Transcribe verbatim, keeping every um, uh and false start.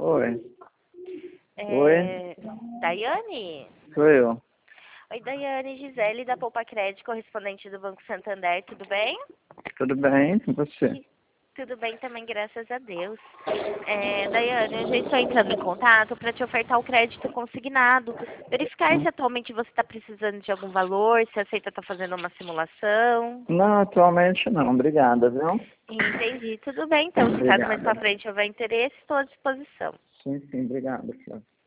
Oi. É... Oi? Daiane? Sou eu. Oi, Daiane, Gisele da Poupa Crédito, correspondente do Banco Santander, tudo bem? Tudo bem? E você? Tudo bem também, graças a Deus. É, Daiane, eu já estou entrando em contato para te ofertar o crédito consignado. Verificar se atualmente você está precisando de algum valor, se aceita estar fazendo uma simulação. Não, atualmente não. Obrigada, viu? Entendi, tudo bem. Então, se caso mais Obrigada. para frente houver interesse, estou à disposição. Sim, sim, obrigada, Flávio.